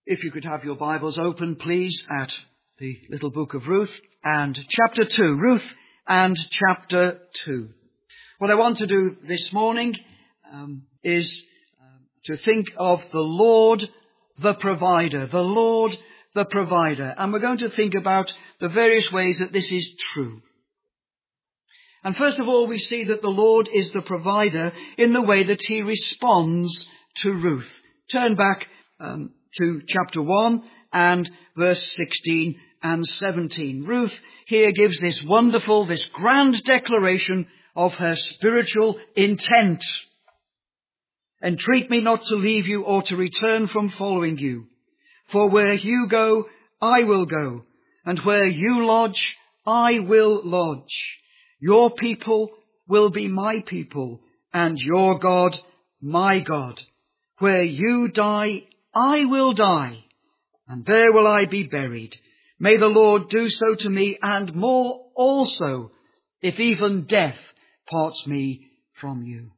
If you could have your Bibles open, please, at the little book of Ruth and chapter 2. Ruth and chapter 2. What I want to do this morning is to think of the Lord, the provider. The Lord, the provider. And we're going to think about the various ways that this is true. And first of all, we see that the Lord is the provider in the way that he responds to Ruth. Turn back to chapter 1 and verse 16 and 17. Ruth here gives this wonderful, this grand declaration of her spiritual intent. Entreat me not to leave you or to return from following you. For where you go, I will go, and where you lodge, I will lodge. Your people will be my people, and your God, my God. Where you die, I will die, and there will I be buried. May the Lord do so to me, and more also, if even death parts me from you.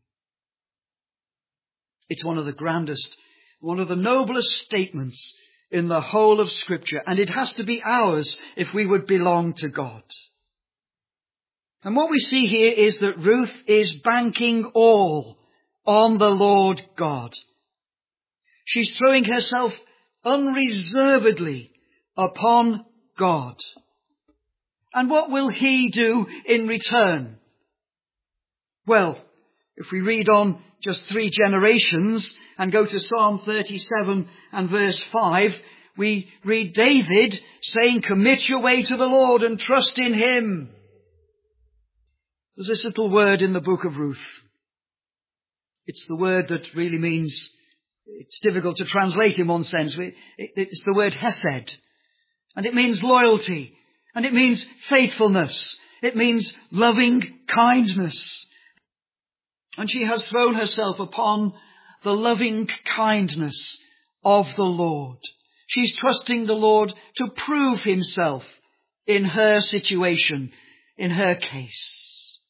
It's one of the grandest, one of the noblest statements in the whole of Scripture, and it has to be ours if we would belong to God. And what we see here is that Ruth is banking all on the Lord God. She's throwing herself unreservedly upon God. And what will he do in return? Well, if we read on just 3 generations and go to Psalm 37 and verse 5, we read David saying, "Commit your way to the Lord and trust in him." There's this little word in the book of Ruth. It's the word that really means, it's difficult to translate in one sense. It's the word hesed. And it means loyalty. And it means faithfulness. It means loving kindness. And she has thrown herself upon the loving kindness of the Lord. She's trusting the Lord to prove himself in her situation, in her case.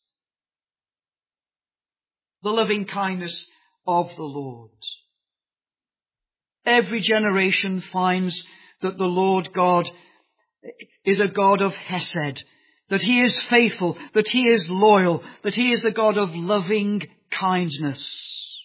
The loving kindness of the Lord. Every generation finds that the Lord God is a God of hesed, that he is faithful, that he is loyal, that he is the God of loving kindness.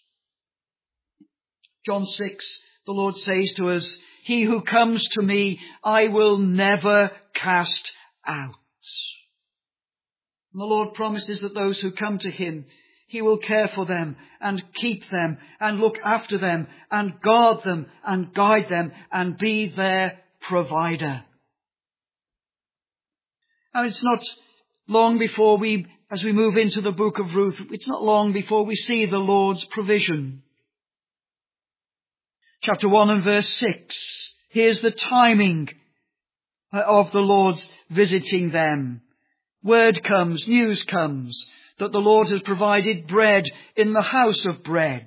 John 6, the Lord says to us, "He who comes to me, I will never cast out." And the Lord promises that those who come to him, he will care for them and keep them and look after them and guard them and guide them and be their provider. And it's not long before as we move into the book of Ruth, it's not long before we see the Lord's provision. Chapter 1 and verse 6. Here's the timing of the Lord's visiting them. Word comes, news comes, that the Lord has provided bread in the house of bread.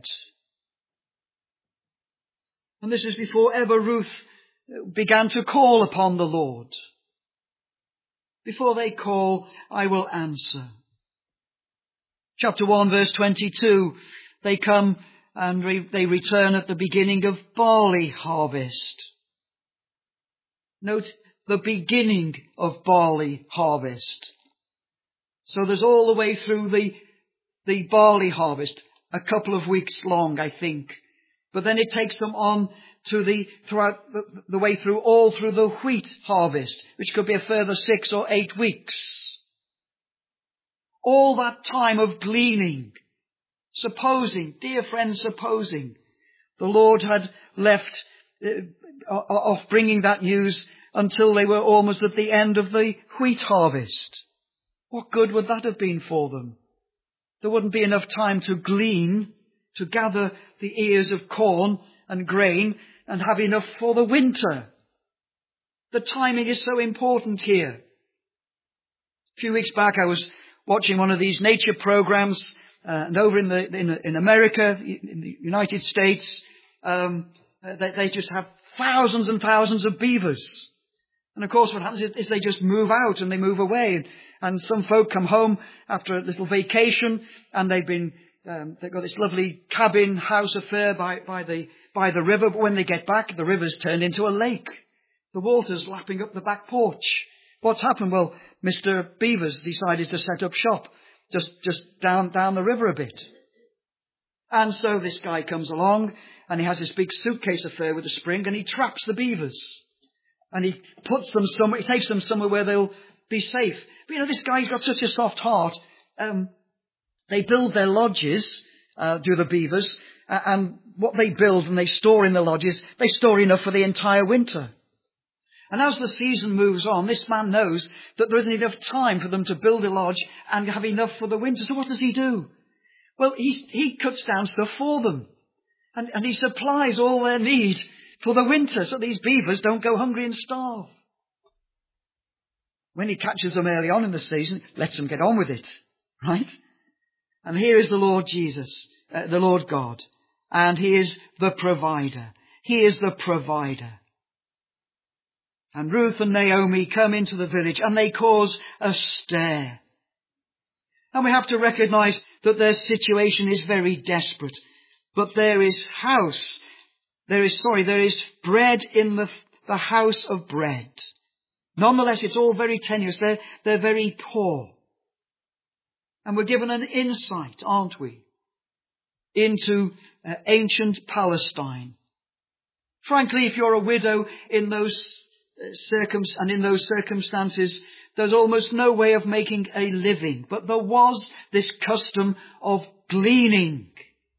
And this is before ever Ruth began to call upon the Lord. Before they call, I will answer. Chapter 1 verse 22, they come and they return at the beginning of barley harvest. Note the beginning of barley harvest. So there's all the way through the barley harvest, a couple of weeks long, I think. But then it takes them on to throughout the way through, all through the wheat harvest, which could be a further 6 or 8 weeks. All that time of gleaning, supposing, dear friends, supposing the Lord had left off bringing that news until they were almost at the end of the wheat harvest. What good would that have been for them? There wouldn't be enough time to glean, to gather the ears of corn and grain and have enough for the winter. The timing is so important here. A few weeks back I was watching one of these nature programs and over in America, in the United States, they just have thousands and thousands of beavers. And of course what happens is they just move out and they move away. And some folk come home after a little vacation and they've got this lovely cabin house affair by by the river, but when they get back, the river's turned into a lake. The water's lapping up the back porch. What's happened? Well, Mr. Beavers decided to set up shop just down the river a bit. And so this guy comes along and he has this big suitcase affair with a spring and he traps the beavers. And he puts them somewhere, he takes them somewhere where they'll be safe. But this guy's got such a soft heart. They build their lodges, do the beavers, and what they build and they store in the lodges, they store enough for the entire winter. And as the season moves on, this man knows that there isn't enough time for them to build a lodge and have enough for the winter. So what does he do? Well, he cuts down stuff for them. And he supplies all their need for the winter so these beavers don't go hungry and starve. When he catches them early on in the season, lets them get on with it. Right? And here is the Lord Jesus, the Lord God. And he is the provider. He is the provider. And Ruth and Naomi come into the village and they cause a stir. And we have to recognize that their situation is very desperate. But there is there is bread in the house of bread. Nonetheless, it's all very tenuous. They're very poor. And we're given an insight, aren't we, into ancient Palestine. Frankly, if you're a widow in those circumstances, there's almost no way of making a living. But there was this custom of gleaning.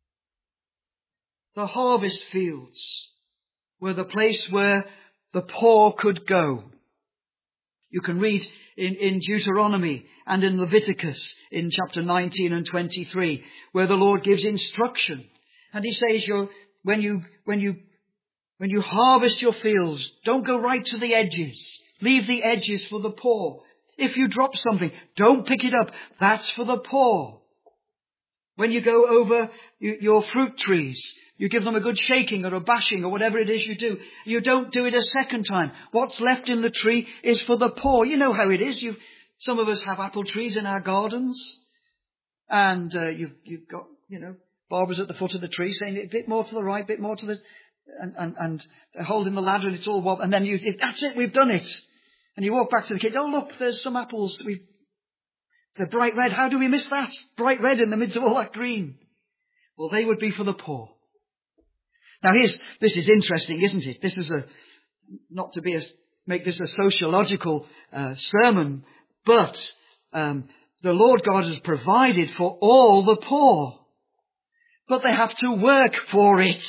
The harvest fields were the place where the poor could go. You can read in Deuteronomy and in Leviticus in chapter 19 and 23, where the Lord gives instruction. And he says, when you harvest your fields, don't go right to the edges. Leave the edges for the poor. If you drop something, don't pick it up. That's for the poor. When you go over your fruit trees, you give them a good shaking or a bashing or whatever it is you do. You don't do it a second time. What's left in the tree is for the poor. You know how it is. Some of us have apple trees in our gardens. And you've got, Barbara's at the foot of the tree saying a bit more to the right, a bit more to the... And they're holding the ladder and it's all wobbly. And then that's it, we've done it. And you walk back to the kids. Oh, look, there's some apples. They're bright red. How do we miss that? Bright red in the midst of all that green. Well, they would be for the poor. Now this is interesting, isn't it? This is make this a sociological sermon, but the Lord God has provided for all the poor. But they have to work for it.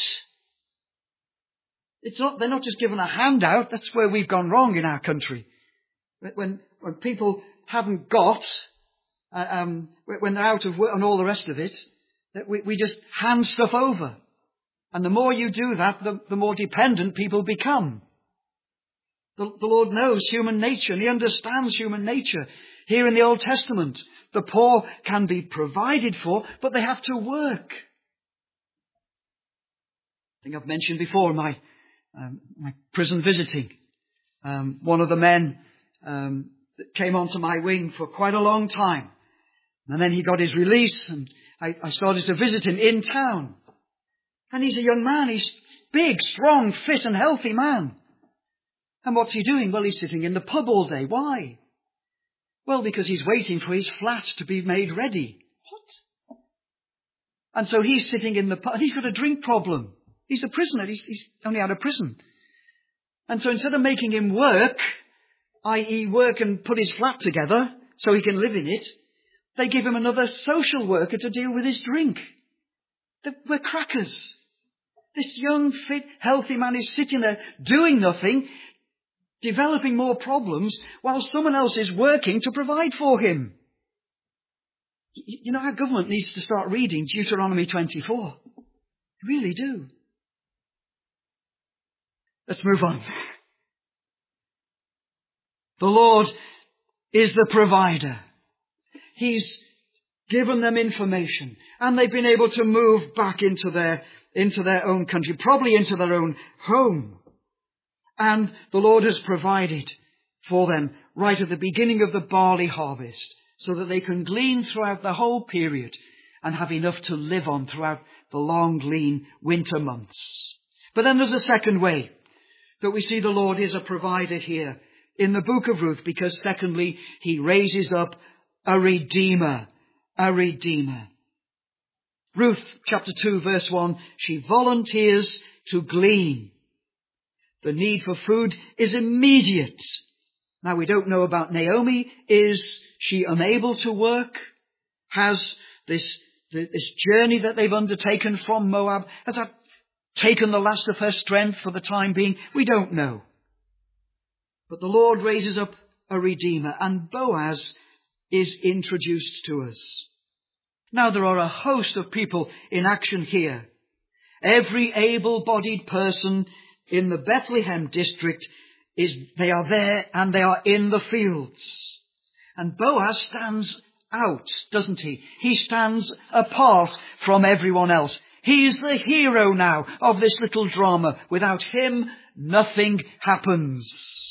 They're not just given a handout. That's where we've gone wrong in our country. When people haven't got, when they're out of work and all the rest of it, that we just hand stuff over. And the more you do that, the more dependent people become. The Lord knows human nature and he understands human nature. Here in the Old Testament, the poor can be provided for, but they have to work. I think I've mentioned before my prison visiting. One of the men that came onto my wing for quite a long time. And then he got his release and I started to visit him in town. And he's a young man. He's big, strong, fit and healthy man. And what's he doing? Well, he's sitting in the pub all day. Why? Well, because he's waiting for his flat to be made ready. What? And so he's sitting in the pub. He's got a drink problem. He's a prisoner. He's only out of prison. And so instead of making him work, i.e. work and put his flat together so he can live in it, they give him another social worker to deal with his drink. We're crackers. This young, fit, healthy man is sitting there doing nothing, developing more problems, while someone else is working to provide for him. Our government needs to start reading Deuteronomy 24. They really do. Let's move on. The Lord is the provider. He's given them information and they've been able to move back into their own country, probably into their own home. And the Lord has provided for them right at the beginning of the barley harvest so that they can glean throughout the whole period and have enough to live on throughout the long, lean winter months. But then there's a second way that we see the Lord is a provider here in the book of Ruth, because secondly, he raises up a redeemer, a redeemer. Ruth chapter 2 verse 1, she volunteers to glean. The need for food is immediate. Now we don't know about Naomi. Is she unable to work? Has this journey that they've undertaken from Moab, has that taken the last of her strength for the time being? We don't know. But the Lord raises up a redeemer, and Boaz is introduced to us. Now there are a host of people in action here. Every able-bodied person in the Bethlehem district they are there and they are in the fields. And Boaz stands out, doesn't he? He stands apart from everyone else. He is the hero now of this little drama. Without him, nothing happens.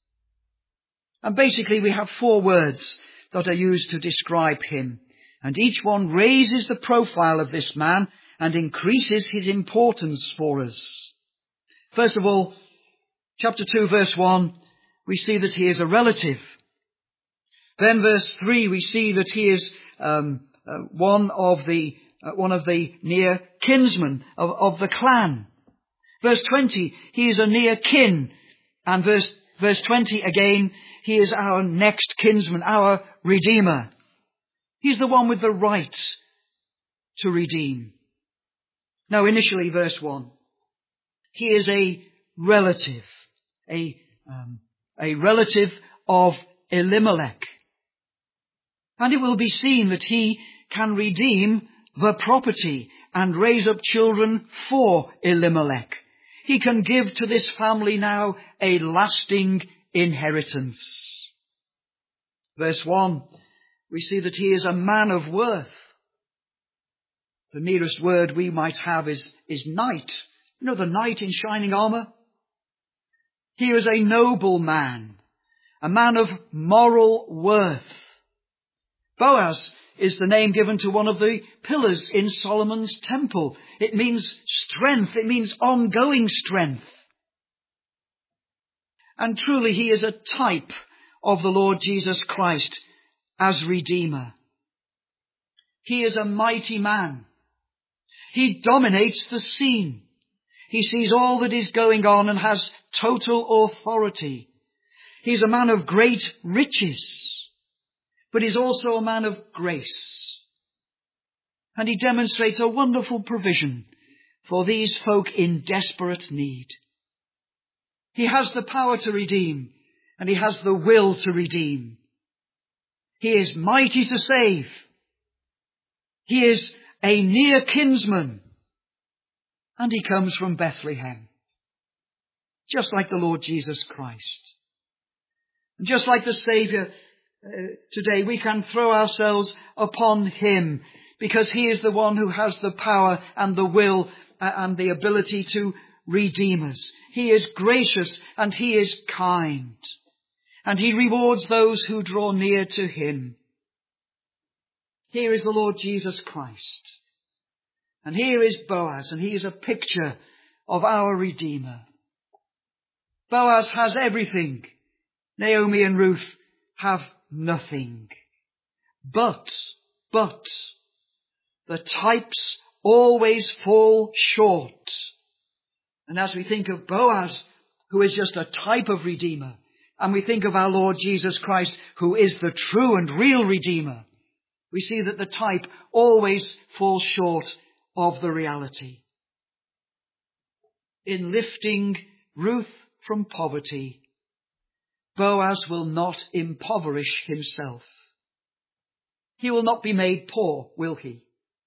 And basically we have 4 words that are used to describe him. And each one raises the profile of this man and increases his importance for us. First of all, chapter 2 verse 1, we see that he is a relative. Then verse 3, we see that he is one of the near kinsmen of the clan. Verse 20, he is a near kin. And verse 20 again, he is our next kinsman, our redeemer. He's the one with the right to redeem. Now initially verse 1, he is a relative, a relative of Elimelech. And it will be seen that he can redeem the property and raise up children for Elimelech. He can give to this family now a lasting inheritance. Verse 1, we see that he is a man of worth. The nearest word we might have is knight. You know the knight in shining armour? Here is a noble man, a man of moral worth. Boaz is the name given to one of the pillars in Solomon's temple. It means strength. It means ongoing strength. And truly he is a type of the Lord Jesus Christ as Redeemer. He is a mighty man. He dominates the scene. He sees all that is going on and has total authority. He's a man of great riches, but he's also a man of grace. And he demonstrates a wonderful provision for these folk in desperate need. He has the power to redeem, and he has the will to redeem. He is mighty to save. He is a near kinsman, and he comes from Bethlehem, just like the Lord Jesus Christ. And just like the Saviour today, we can throw ourselves upon him, because he is the one who has the power and the will and the ability to redeem us. He is gracious and he is kind, and he rewards those who draw near to him. Here is the Lord Jesus Christ, and here is Boaz, and he is a picture of our Redeemer. Boaz has everything. Naomi and Ruth have nothing. But the types always fall short. And as we think of Boaz, who is just a type of Redeemer, and we think of our Lord Jesus Christ, who is the true and real Redeemer, we see that the type always falls short of the reality. In lifting Ruth from poverty, Boaz will not impoverish himself. He will not be made poor, will he?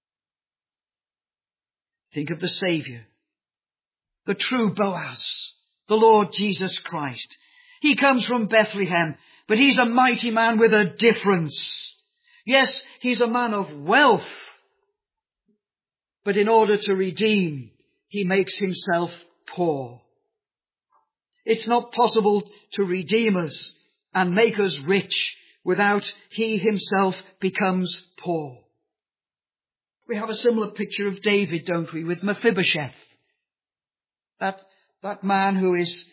Think of the Saviour, the true Boaz, the Lord Jesus Christ. He comes from Bethlehem, but he's a mighty man with a difference. Yes, he's a man of wealth, but in order to redeem, he makes himself poor. It's not possible to redeem us and make us rich without he himself becomes poor. We have a similar picture of David, don't we, with Mephibosheth. That man who is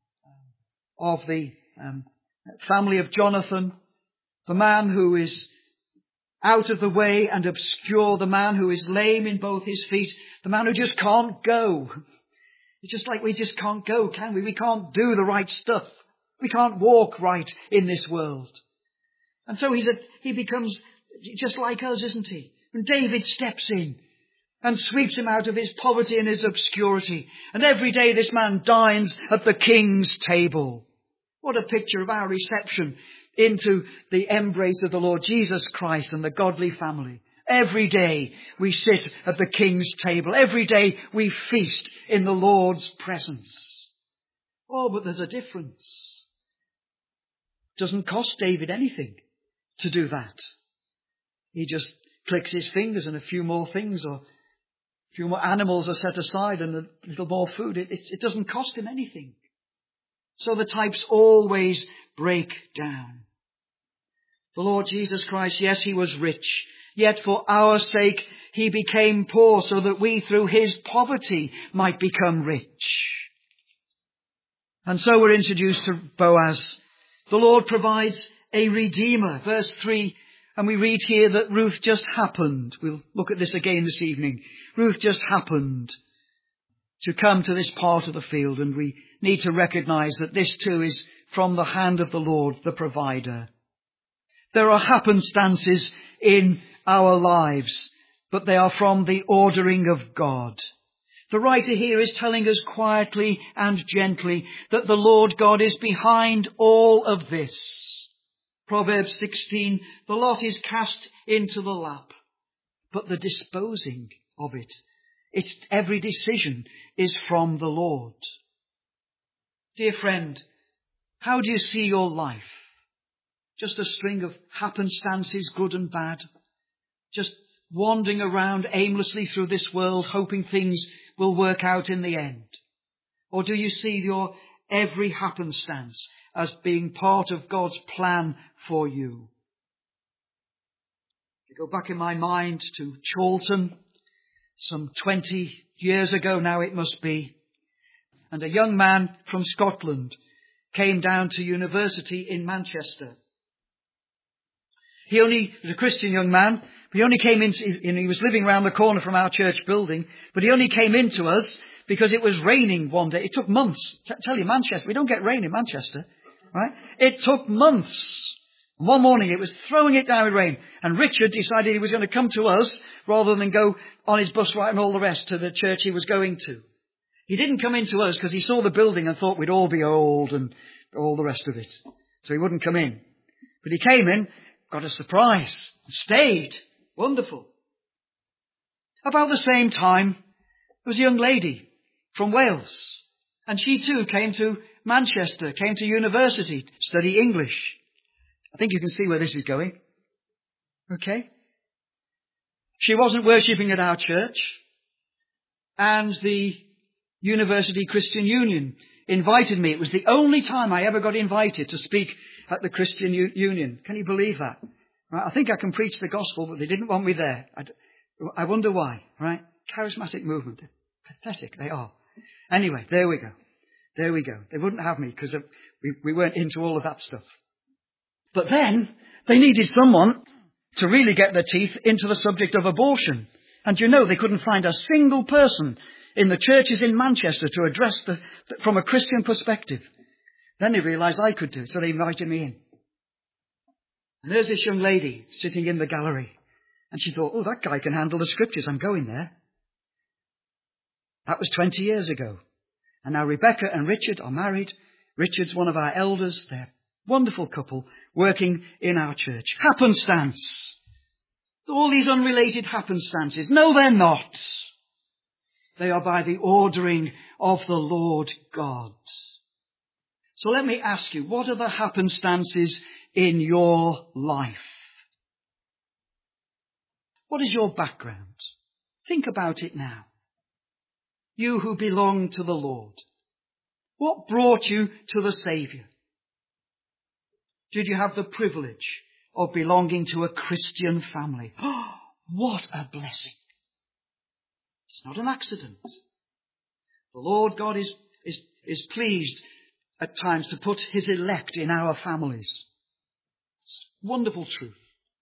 of the family of Jonathan, the man who is out of the way and obscure, the man who is lame in both his feet, the man who just can't go. It's just like we just can't go, can we? We can't do the right stuff. We can't walk right in this world. And so he becomes just like us, isn't he? And David steps in and sweeps him out of his poverty and his obscurity. And every day this man dines at the king's table. What a picture of our reception into the embrace of the Lord Jesus Christ and the godly family. Every day we sit at the king's table. Every day we feast in the Lord's presence. Oh, but there's a difference. It doesn't cost David anything to do that. He just clicks his fingers and a few more things, or a few more animals are set aside and a little more food. It doesn't cost him anything. So the types always break down. The Lord Jesus Christ, yes, he was rich, yet for our sake he became poor, so that we through his poverty might become rich. And so we're introduced to Boaz. The Lord provides a redeemer. Verse 3, and we read here that Ruth just happened. We'll look at this again this evening. Ruth just happened to come to this part of the field, and we need to recognize that this too is from the hand of the Lord, the provider. There are happenstances in our lives, but they are from the ordering of God. The writer here is telling us quietly and gently that the Lord God is behind all of this. Proverbs 16, the lot is cast into the lap, but the disposing of it, every decision is from the Lord. Dear friend, how do you see your life? Just a string of happenstances, good and bad? Just wandering around aimlessly through this world, hoping things will work out in the end? Or do you see your every happenstance as being part of God's plan for you? I go back in my mind to Chorlton, some 20 years ago now it must be, and a young man from Scotland came down to university in Manchester. He was a Christian young man, but he only came in, he was living around the corner from our church building, but he only came in to us because it was raining one day. It took months. Tell you, Manchester, we don't get rain in Manchester, right? It took months. One morning it was throwing it down with rain, and Richard decided he was going to come to us rather than go on his bus ride and all the rest to the church he was going to. He didn't come in to us because he saw the building and thought we'd all be old and all the rest of it. So he wouldn't come in. But he came in, got a surprise, and stayed. Wonderful. About the same time, there was a young lady from Wales. And she too came to Manchester, came to university to study English. I think you can see where this is going. Okay? She wasn't worshipping at our church. And the University Christian Union invited me. It was the only time I ever got invited to speak at the Christian Union. Can you believe that? Right? I think I can preach the gospel, but they didn't want me there. I wonder why, right? Charismatic movement. Pathetic, they are. Anyway, there we go. There we go. They wouldn't have me because we weren't into all of that stuff. But then they needed someone to really get their teeth into the subject of abortion. And you know, they couldn't find a single person in the churches in Manchester to address from a Christian perspective. Then they realised I could do it, so they invited me in. And there's this young lady sitting in the gallery. And she thought, oh, that guy can handle the scriptures. I'm going there. That was 20 years ago. And now Rebecca and Richard are married. Richard's one of our elders. They're a wonderful couple working in our church. Happenstance. All these unrelated happenstances. No, they're not. They are by the ordering of the Lord God. So let me ask you, what are the happenstances in your life? What is your background? Think about it now. You who belong to the Lord. What brought you to the Saviour? Did you have the privilege of belonging to a Christian family? Oh, what a blessing. It's not an accident. The Lord God is pleased at times to put his elect in our families. It's wonderful truth.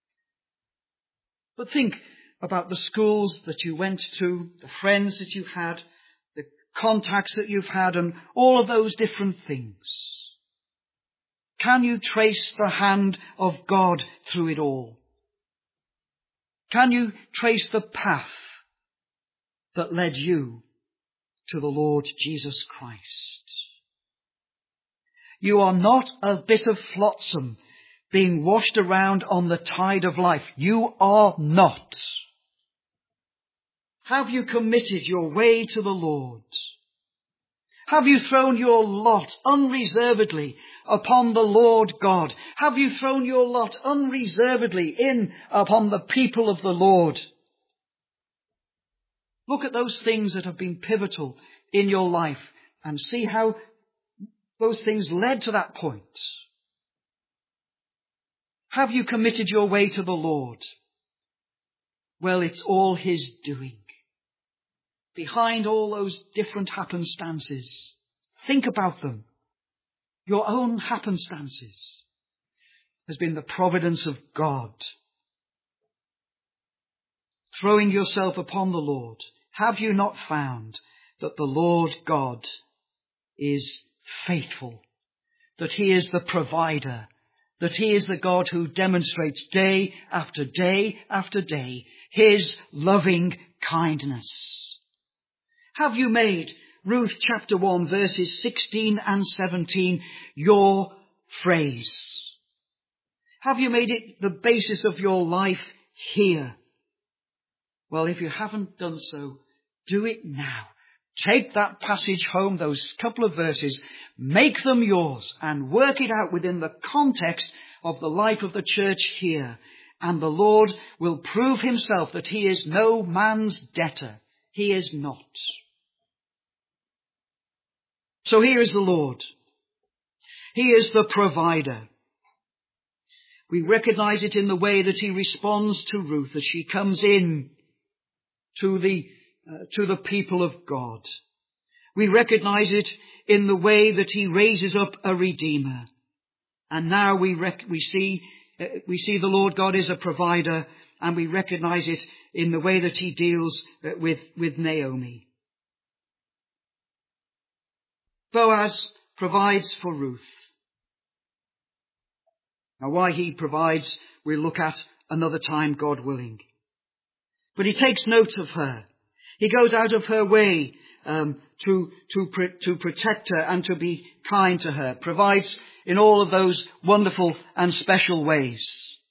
But think about the schools that you went to, the friends that you had, the contacts that you've had, and all of those different things. Can you trace the hand of God through it all? Can you trace the path that led you to the Lord Jesus Christ? You are not a bit of flotsam being washed around on the tide of life. You are not. Have you committed your way to the Lord? Have you thrown your lot unreservedly upon the Lord God? Have you thrown your lot unreservedly in upon the people of the Lord? Look at those things that have been pivotal in your life and see how those things led to that point. Have you committed your way to the Lord? Well, it's all his doing. Behind all those different happenstances, think about them. Your own happenstances has been the providence of God. Throwing yourself upon the Lord, have you not found that the Lord God is faithful, that he is the provider, that he is the God who demonstrates day after day after day his loving kindness? Have you made Ruth chapter 1 verses 16 and 17 your phrase? Have you made it the basis of your life here? Well, if you haven't done so, do it now. Take that passage home, those couple of verses, make them yours and work it out within the context of the life of the church here. And the Lord will prove himself that he is no man's debtor. He is not. So here is the Lord. He is the provider. We recognize it in the way that he responds to Ruth as she comes in to the people of God. We recognize it in the way that he raises up a redeemer. And now we see the Lord God is a provider, and we recognize it in the way that he deals with Naomi. Boaz provides for Ruth. Now why he provides, we'll look at another time, God willing. But he takes note of her. He goes out of her way to protect her and to be kind to her. Provides in all of those wonderful and special ways.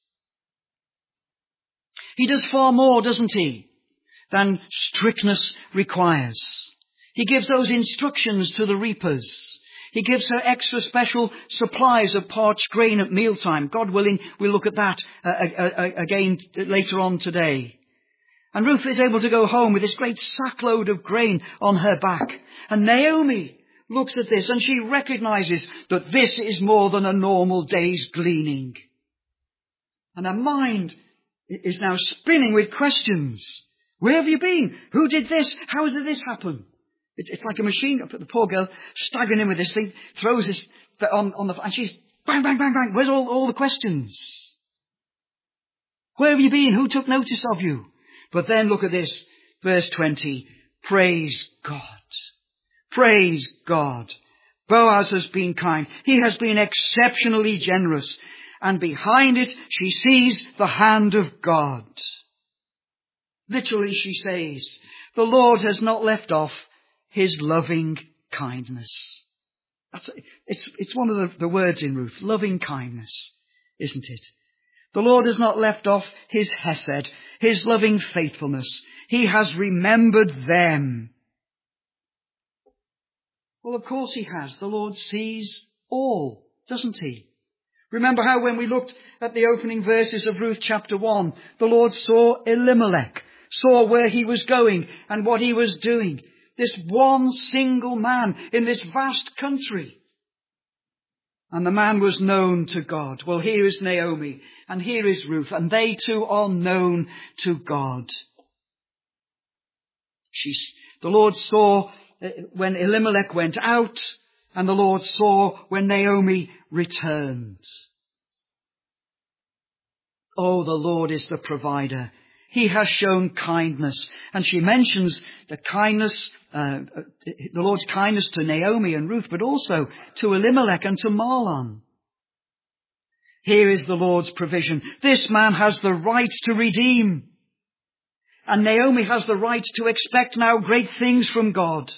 He does far more, doesn't he, than strictness requires. He gives those instructions to the reapers. He gives her extra special supplies of parched grain at mealtime. God willing, we'll look at that again later on today. And Ruth is able to go home with this great sackload of grain on her back. And Naomi looks at this and she recognizes that this is more than a normal day's gleaning. And her mind is now spinning with questions. Where have you been? Who did this? How did this happen? It's like a machine. The poor girl staggering in with this thing, throws this on the, and she's bang, bang, bang, bang. Where's all the questions? Where have you been? Who took notice of you? But then look at this, verse 20. Praise God. Praise God. Boaz has been kind. He has been exceptionally generous. And behind it, she sees the hand of God. Literally, she says, the Lord has not left off his loving kindness. It's one of the words in Ruth, loving kindness, isn't it? The Lord has not left off his hesed, his loving faithfulness. He has remembered them. Well, of course he has. The Lord sees all, doesn't he? Remember how when we looked at the opening verses of Ruth chapter 1, the Lord saw Elimelech, saw where he was going and what he was doing. This one single man in this vast country. And the man was known to God. Well, here is Naomi and here is Ruth, and they too are known to God. The Lord saw when Elimelech went out, and the Lord saw when Naomi returned. Oh, the Lord is the provider. He has shown kindness. And she mentions the kindness, the Lord's kindness to Naomi and Ruth, but also to Elimelech and to Mahlon. Here is the Lord's provision. This man has the right to redeem. And Naomi has the right to expect now great things from God.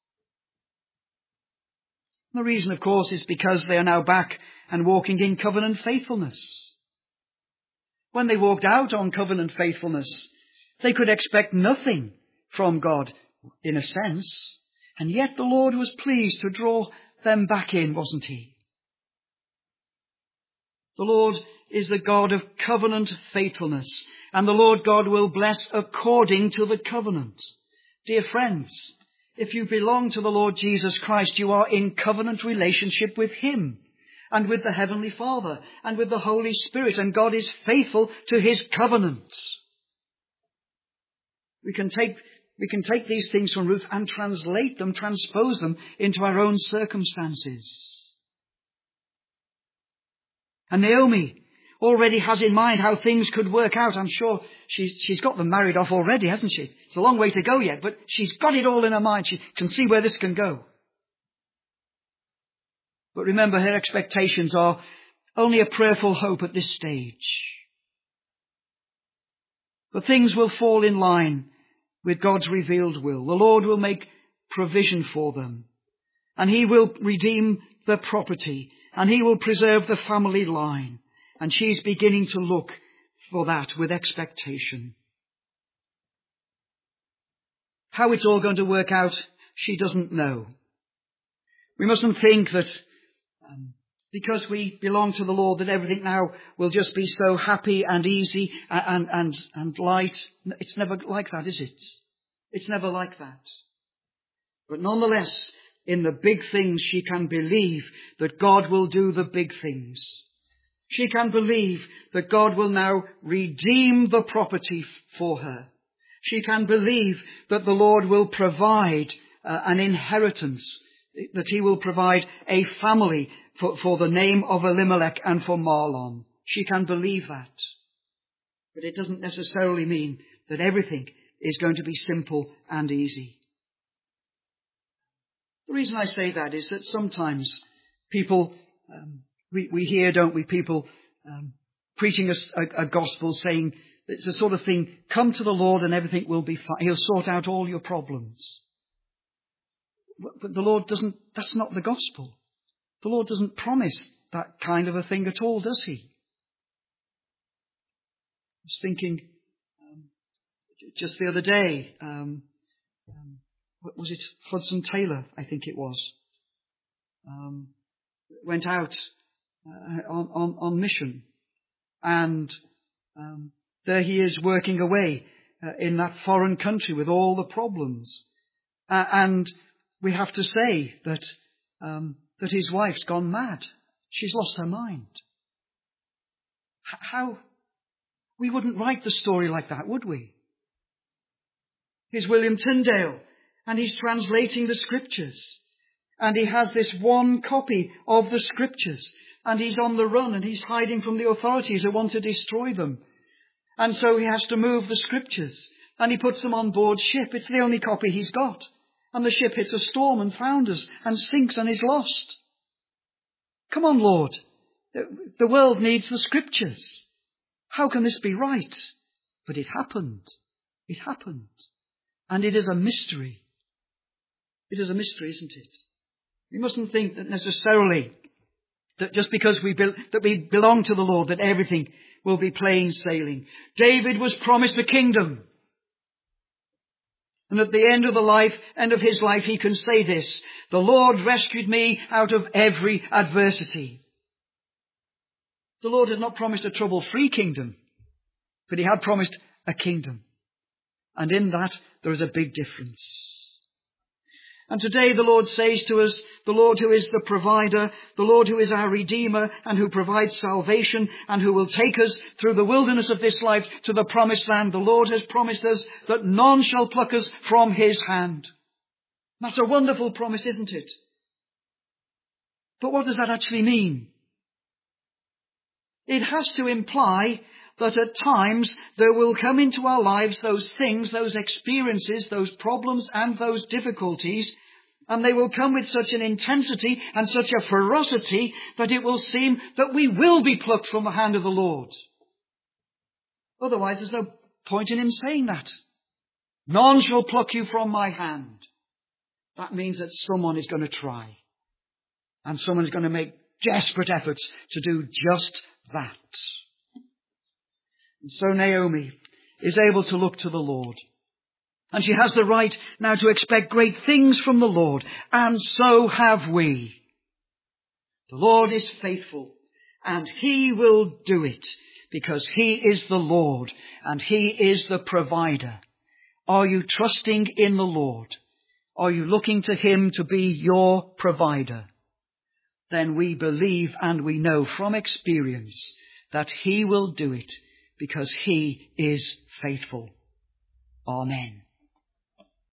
The reason, of course, is because they are now back and walking in covenant faithfulness. When they walked out on covenant faithfulness, they could expect nothing from God, in a sense. And yet the Lord was pleased to draw them back in, wasn't he? The Lord is the God of covenant faithfulness, and the Lord God will bless according to the covenant. Dear friends, if you belong to the Lord Jesus Christ, you are in covenant relationship with him, and with the Heavenly Father, and with the Holy Spirit, and God is faithful to his covenants. We can take these things from Ruth and translate them, transpose them into our own circumstances. And Naomi already has in mind how things could work out. I'm sure she's got them married off already, hasn't she? It's a long way to go yet, but she's got it all in her mind. She can see where this can go. But remember, her expectations are only a prayerful hope at this stage. But things will fall in line with God's revealed will. The Lord will make provision for them. And he will redeem the property. And he will preserve the family line. And she's beginning to look for that with expectation. How it's all going to work out, she doesn't know. We mustn't think that because we belong to the Lord that everything now will just be so happy and easy and light. It's never like that, is it? It's never like that. But nonetheless, in the big things, she can believe that God will do the big things. She can believe that God will now redeem the property for her. She can believe that the Lord will provide an inheritance, that he will provide a family for the name of Elimelech and for Mahlon. She can believe that. But it doesn't necessarily mean that everything is going to be simple and easy. The reason I say that is that sometimes people, we hear, don't we, people preaching a gospel saying it's the sort of thing, come to the Lord and everything will be fine. He'll sort out all your problems. But the Lord doesn't, that's not the gospel. The Lord doesn't promise that kind of a thing at all, does he? I was thinking just the other day, what was it? Hudson Taylor, I think it was, went out on mission, and there he is working away in that foreign country with all the problems, and we have to say that his wife's gone mad. She's lost her mind. How? We wouldn't write the story like that, would we? Here's William Tyndale, and he's translating the scriptures. And he has this one copy of the scriptures. And he's on the run, and he's hiding from the authorities who want to destroy them. And so he has to move the scriptures. And he puts them on board ship. It's the only copy he's got. And the ship hits a storm and founders and sinks and is lost. Come on, Lord. The world needs the scriptures. How can this be right? But it happened. It happened. And it is a mystery. It is a mystery, isn't it? We mustn't think that necessarily that just because we belong to the Lord that everything will be plain sailing. David was promised a kingdom. And at the end of his life, he can say this: the Lord rescued me out of every adversity. The Lord had not promised a trouble-free kingdom, but he had promised a kingdom. And in that, there is a big difference. And today the Lord says to us, the Lord who is the provider, the Lord who is our Redeemer and who provides salvation and who will take us through the wilderness of this life to the promised land. The Lord has promised us that none shall pluck us from his hand. That's a wonderful promise, isn't it? But what does that actually mean? It has to imply that at times there will come into our lives those things, those experiences, those problems and those difficulties, and they will come with such an intensity and such a ferocity that it will seem that we will be plucked from the hand of the Lord. Otherwise, there's no point in him saying that. None shall pluck you from my hand. That means that someone is going to try. And someone is going to make desperate efforts to do just that. And so Naomi is able to look to the Lord. And she has the right now to expect great things from the Lord. And so have we. The Lord is faithful. And he will do it. Because he is the Lord. And he is the provider. Are you trusting in the Lord? Are you looking to him to be your provider? Then we believe and we know from experience that he will do it because he is faithful. Amen.